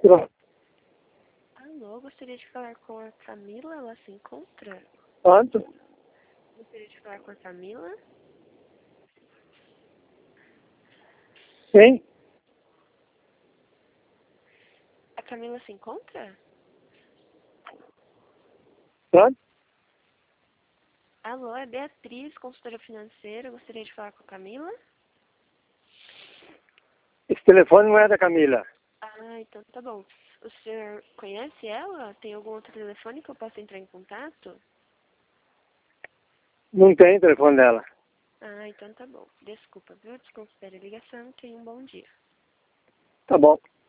Alô, gostaria de falar com a Camila, ela se encontra? Quanto? Gostaria de falar com a Camila? Sim? A Camila se encontra? Quanto? Alô, é Beatriz, consultora financeira, gostaria de falar com a Camila? Esse telefone não é da Camila. Ah, então tá bom. O senhor conhece ela? Tem algum outro telefone que eu possa entrar em contato? Não tem telefone dela. Ah, então tá bom. Desculpa, viu? Desconsidere a ligação. Tenha um bom dia. Tá bom.